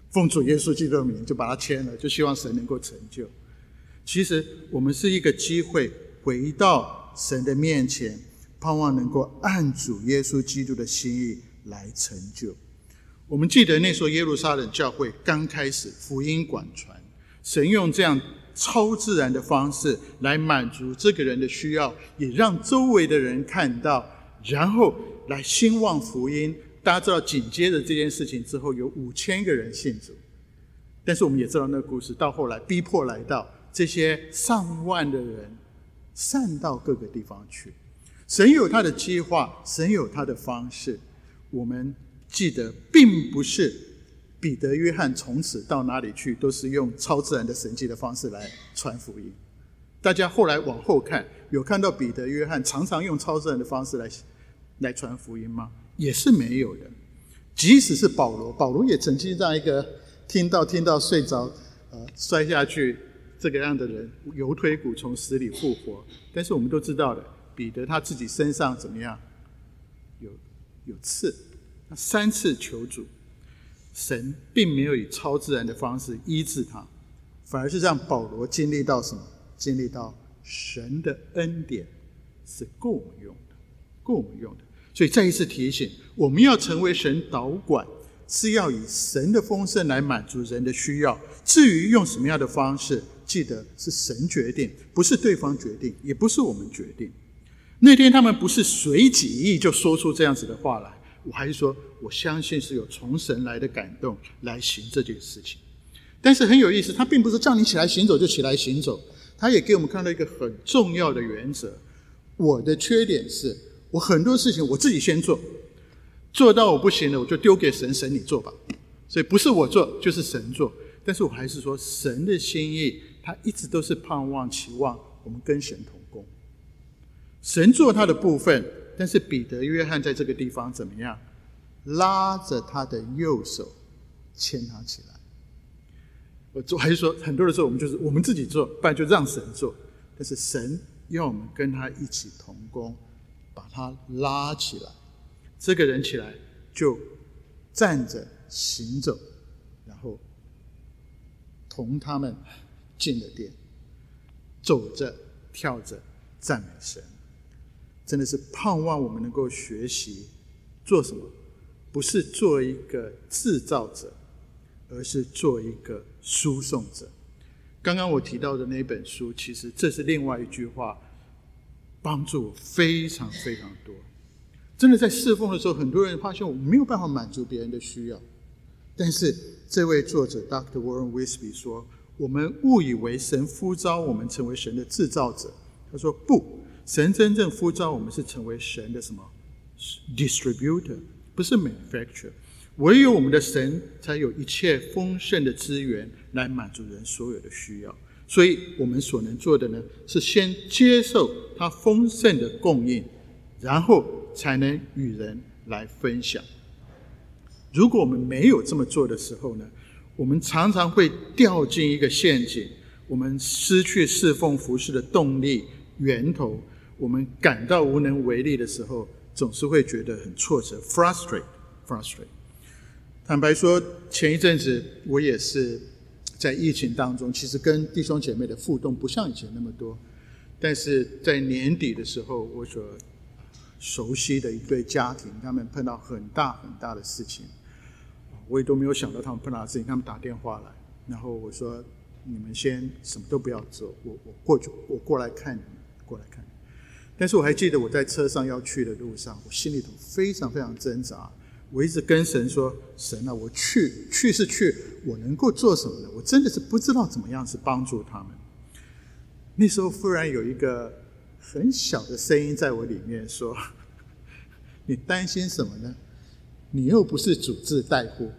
奉主耶稣基督的名就把它签了，就希望神能够成就。其实我们是一个机会回到神的面前，盼望能够按主耶稣基督的心意来成就。我们记得那时候耶路撒冷教会刚开始福音广传，神用这样超自然的方式来满足这个人的需要，也让周围的人看到，然后来兴旺福音。大家知道紧接着这件事情之后有5000个人信主，但是我们也知道那个故事到后来逼迫来到这些上万的人散到各个地方去。神有他的计划，神有他的方式。我们记得并不是彼得约翰从此到哪里去都是用超自然的神迹的方式来传福音。大家后来往后看，有看到彼得约翰常常用超自然的方式来传福音吗？也是没有的。即使是保罗也曾经让一个听到睡着摔下去这个样的人油推骨从死里复活。但是我们都知道的，彼得他自己身上怎么样？有刺，他3次求主，神并没有以超自然的方式医治他，反而是让保罗经历到什么？经历到神的恩典是够我们用的。所以再一次提醒，我们要成为神导管，是要以神的丰盛来满足人的需要。至于用什么样的方式，记得是神决定，不是对方决定，也不是我们决定。那天他们不是随己意就说出这样子的话来，我还是说我相信是有从神来的感动来行这件事情。但是很有意思，他并不是叫你起来行走就起来行走，他也给我们看到一个很重要的原则。我的缺点是我很多事情我自己先做到我不行了，我就丢给神，神你做吧。所以不是我做就是神做。但是我还是说神的心意他一直都是盼望期望我们跟神同工，神做他的部分。但是彼得约翰在这个地方怎么样？拉着他的右手牵他起来。我还是说很多的时候我们自己做，不然就让神做。但是神要我们跟他一起同工，把他拉起来，这个人起来就站着行走，然后同他们进了殿，走着跳着赞美神。真的是盼望我们能够学习做什么，不是做一个制造者，而是做一个输送者。刚刚我提到的那本书，其实这是另外一句话，帮助我非常非常多。真的在侍奉的时候，很多人发现我没有办法满足别人的需要，但是这位作者 Dr. Warren Wiersbe 说，我们误以为神呼召我们成为神的制造者。他说不，神真正呼召我们是成为神的什么 distributor， 不是 manufacturer。唯有我们的神才有一切丰盛的资源来满足人所有的需要。所以我们所能做的呢，是先接受他丰盛的供应，然后才能与人来分享。如果我们没有这么做的时候呢，我们常常会掉进一个陷阱，我们失去侍奉服事的动力源头，我们感到无能为力的时候，总是会觉得很挫折 frustrate。坦白说，前一阵子我也是在疫情当中，其实跟弟兄姐妹的互动不像以前那么多，但是在年底的时候，我所熟悉的一对家庭，他们碰到很大很大的事情，我也都没有想到他们碰到的事情，他们打电话来，然后我说你们先什么都不要做，我过来看你们，过来看你们。但是我还记得我在车上要去的路上，我心里头非常非常挣扎。我一直跟神说，神啊，我去是去，我能够做什么呢？我真的是不知道怎么样是帮助他们。那时候忽然有一个很小的声音在我里面说，你担心什么呢？你又不是主治大夫，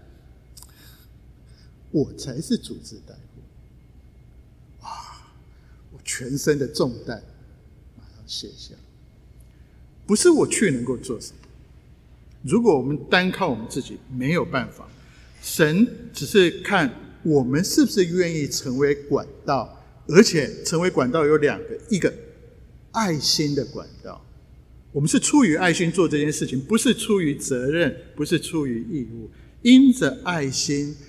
我才是主治大夫。哇，我全身的重担马上卸下。不是我去能够做什么，如果我们单靠我们自己没有办法，神只是看我们是不是愿意成为管道，而且成为管道有两个，一个爱心的管道，我们是出于爱心做这件事情，不是出于责任，不是出于义务，因着爱心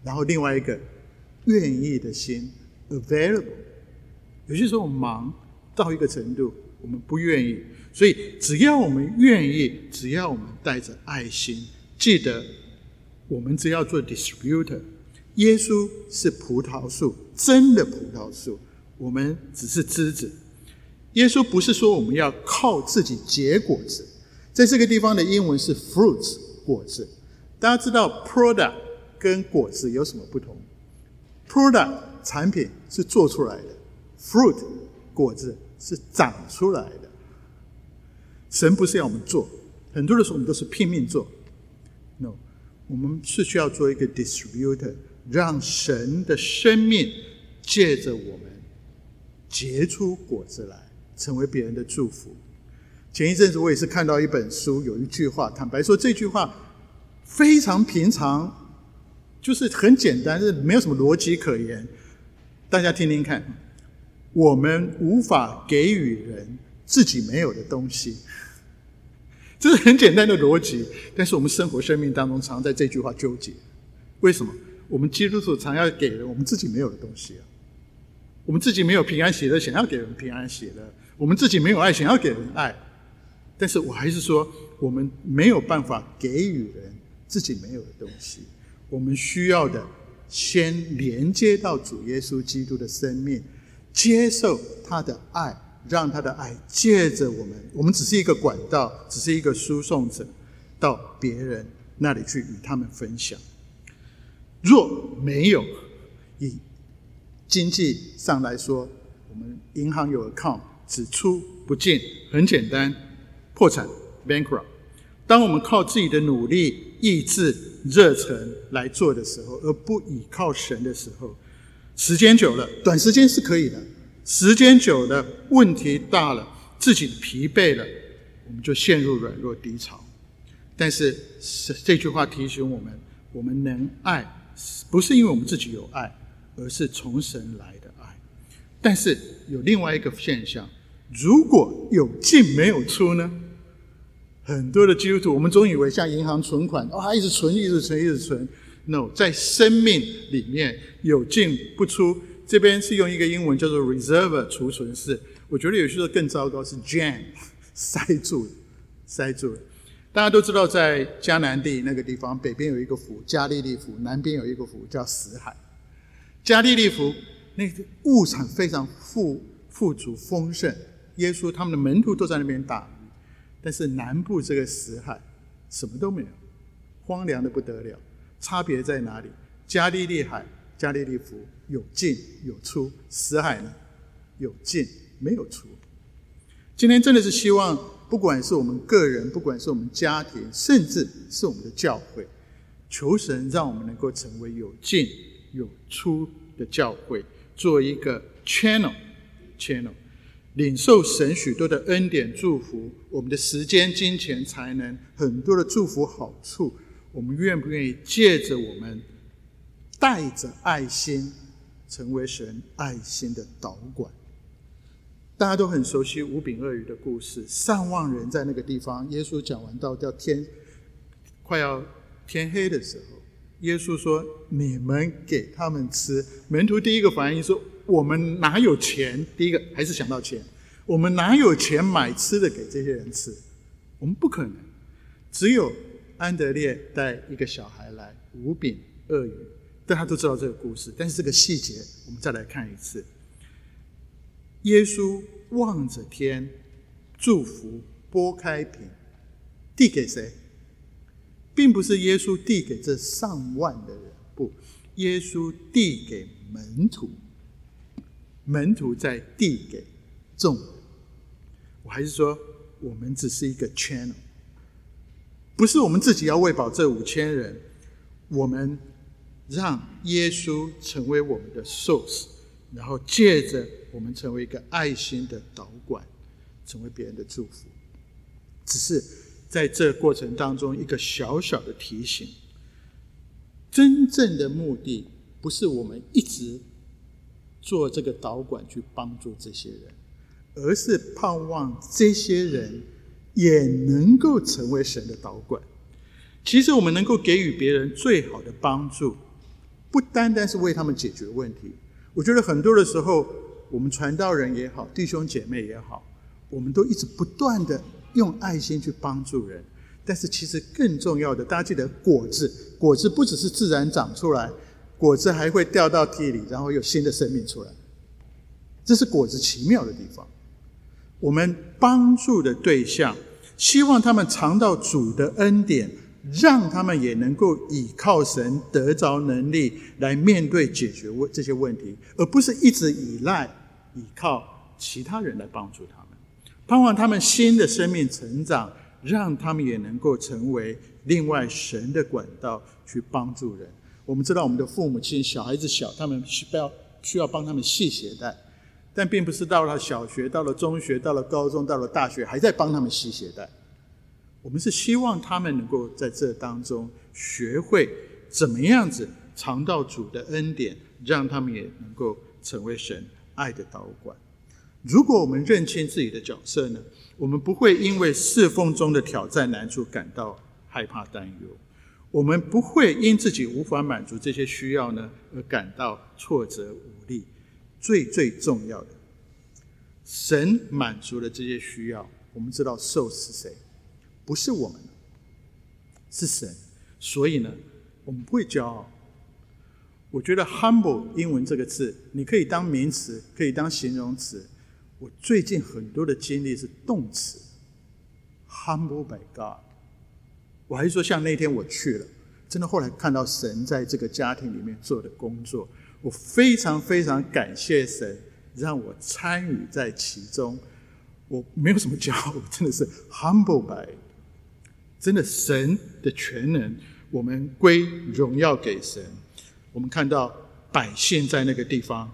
然后另外一个愿意的心 available。 有些时候我们忙到一个程度，我们不愿意，所以只要我们愿意，只要我们带着爱心，记得我们只要做 distributor。 耶稣是葡萄树，真的葡萄树，我们只是枝子。耶稣不是说我们要靠自己结果子，在这个地方的英文是 fruits， 果子。大家知道 product 跟果子有什么不同？ product 产品是做出来的， fruit 果子是长出来的。神不是要我们做，很多的时候我们都是拼命做。 No， 我们是需要做一个 distributor， 让神的生命借着我们结出果子来，成为别人的祝福。前一阵子我也是看到一本书，有一句话，坦白说这句话非常平常，就是很简单，是没有什么逻辑可言。大家听听看，我们无法给予人自己没有的东西，这是很简单的逻辑，但是我们生活生命当中常在这句话纠结。为什么？我们基督徒常要给人我们自己没有的东西啊。我们自己没有平安喜乐，想要给人平安喜乐；我们自己没有爱，想要给人爱。但是我还是说，我们没有办法给予人自己没有的东西。我们需要的，先连接到主耶稣基督的生命，接受他的爱，让他的爱借着我们只是一个管道，只是一个输送者，到别人那里去与他们分享。若没有，以经济上来说，我们银行有 account， 只出不进，很简单，破产 bankrupt。 当我们靠自己的努力、意志、热忱来做的时候，而不倚靠神的时候，时间久了，短时间是可以的，时间久了，问题大了，自己疲惫了，我们就陷入软弱低潮。但是这句话提醒我们，我们能爱，不是因为我们自己有爱，而是从神来的爱。但是有另外一个现象，如果有进没有出呢？很多的基督徒，我们总以为像银行存款，一直存一直存一直存。 No， 在生命里面有进不出。这边是用一个英文叫做 reserve 储存室，我觉得有些时候更糟糕，是 jam 塞住了。大家都知道，在迦南地那个地方，北边有一个湖加利利湖，南边有一个湖叫死海。加利利湖那个物产非常富足丰盛，耶稣他们的门徒都在那边打鱼。但是南部这个死海什么都没有，荒凉的不得了。差别在哪里？加利利海、加利利湖有进有出，死海呢有进没有出。今天真的是希望，不管是我们个人，不管是我们家庭，甚至是我们的教会，求神让我们能够成为有进有出的教会，做一个 channel， 领受神许多的恩典祝福，我们的时间、金钱、才能，很多的祝福好处，我们愿不愿意借着我们带着爱心，成为神爱心的导管？大家都很熟悉五饼二鱼的故事，上万人在那个地方，耶稣讲完道，到快要天黑的时候，耶稣说：“你们给他们吃。”门徒第一个反应说：“我们哪有钱？”第一个还是想到钱，我们哪有钱买吃的给这些人吃？我们不可能。只有安德烈带一个小孩来，5饼2鱼，大家都知道这个故事，但是这个细节我们再来看一次。耶稣望着天，祝福，拨开饼，递给谁？并不是耶稣递给这上万的人，不，耶稣递给门徒，门徒再递给众人。我还是说，我们只是一个 channel， 不是我们自己要喂饱这5000人，我们让耶稣成为我们的 source， 然后借着我们成为一个爱心的导管，成为别人的祝福。只是在这过程当中，一个小小的提醒，真正的目的不是我们一直做这个导管去帮助这些人，而是盼望这些人也能够成为神的导管。其实我们能够给予别人最好的帮助， 不单单是为他们解决问题。我觉得很多的时候，我们传道人也好，弟兄姐妹也好，我们都一直不断的用爱心去帮助人。但是其实更重要的，大家记得果子不只是自然长出来，果子还会掉到地里，然后有新的生命出来。这是果子奇妙的地方。我们帮助的对象，希望他们尝到主的恩典，让他们也能够倚靠神，得着能力来面对解决这些问题，而不是一直依靠其他人来帮助他们。盼望他们新的生命成长，让他们也能够成为另外神的管道去帮助人。我们知道我们的父母亲小孩子小，他们需要帮他们系鞋带，但并不是到了小学，到了中学，到了高中，到了大学还在帮他们系鞋带。我们是希望他们能够在这当中学会怎么样子尝到主的恩典，让他们也能够成为神爱的导管。如果我们认清自己的角色呢，我们不会因为侍奉中的挑战难处感到害怕担忧，我们不会因自己无法满足这些需要呢而感到挫折无力。最重要的，神满足了这些需要。我们知道受是谁，不是我们，是神。所以呢，我们不会骄傲。我觉得 humble 英文这个字，你可以当名词，可以当形容词。我最近很多的经历是动词 ，humble by God。我还是说，像那天我去了，真的后来看到神在这个家庭里面做的工作，我非常非常感谢神，让我参与在其中。我没有什么骄傲，我真的是 humble by。真的神的全能，我们归荣耀给神。我们看到百姓在那个地方，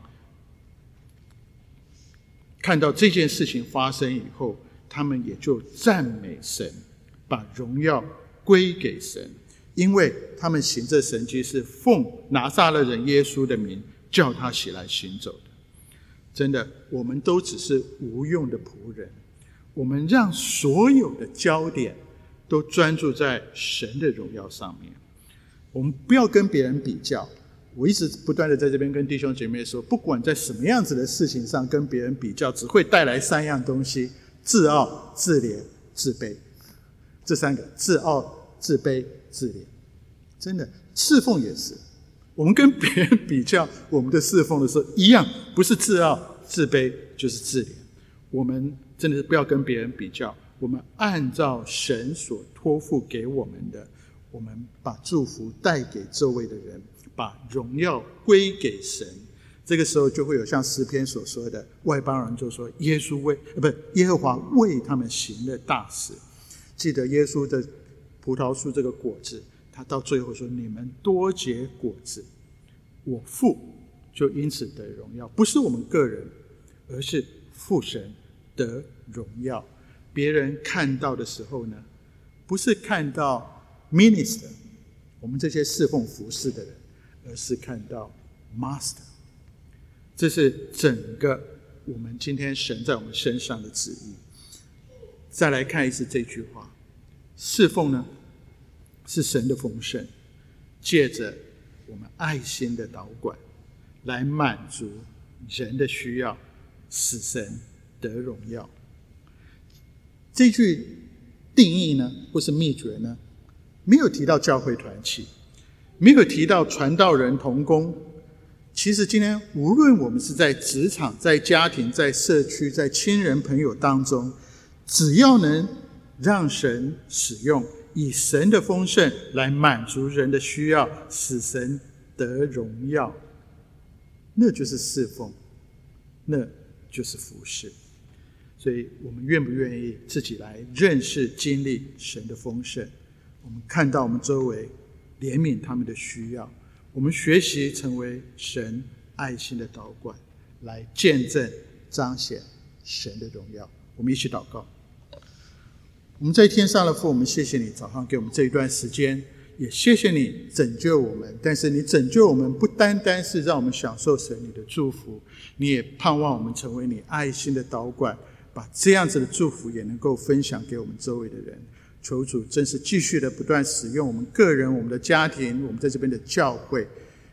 看到这件事情发生以后，他们也就赞美神，把荣耀归给神，因为他们行这神迹是奉拿撒勒人耶稣的名叫他起来行走的。真的，我们都只是无用的仆人，我们让所有的焦点都专注在神的荣耀上面。我们不要跟别人比较。我一直不断的在这边跟弟兄姐妹说，不管在什么样子的事情上跟别人比较，只会带来3样东西：自傲、自怜、自卑。这3个，自傲、自卑、自怜。真的，侍奉也是，我们跟别人比较我们的侍奉的时候一样，不是自傲、自卑，就是自怜。我们真的是不要跟别人比较，我们按照神所托付给我们的，我们把祝福带给周围的人，把荣耀归给神。这个时候就会有像诗篇所说的，外邦人就说耶和华为他们行了大事。记得耶稣的葡萄树这个果子，他到最后说，你们多结果子，我父就因此得荣耀。不是我们个人，而是父神得荣耀。别人看到的时候呢，不是看到 minister 我们这些侍奉服侍的人，而是看到 master。 这是整个我们今天神在我们身上的旨意。再来看一次这句话，侍奉呢是神的丰盛，借着我们爱心的导管来满足人的需要，使神得荣耀。这句定义呢，或是秘诀呢，没有提到教会团契，没有提到传道人同工。其实今天无论我们是在职场、在家庭、在社区、在亲人朋友当中，只要能让神使用，以神的丰盛来满足人的需要，使神得荣耀，那就是侍奉，那就是服事。所以我们愿不愿意自己来认识经历神的丰盛？我们看到我们周围，怜悯他们的需要，我们学习成为神爱心的导管，来见证彰显神的荣耀。我们一起祷告。我们在天上的父，我们谢谢你早上给我们这一段时间，也谢谢你拯救我们。但是你拯救我们不单单是让我们享受神你的祝福，你也盼望我们成为你爱心的导管，把这样子的祝福也能够分享给我们周围的人。求主真是继续的不断使用我们个人、我们的家庭、我们在这边的教会，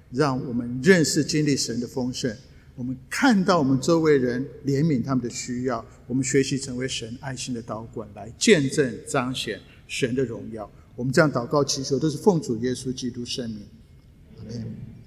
让我们认识经历神的丰盛，我们看到我们周围人，怜悯他们的需要，我们学习成为神爱心的导管，来见证彰显神的荣耀。我们这样祷告祈求，都是奉主耶稣基督圣名。阿们。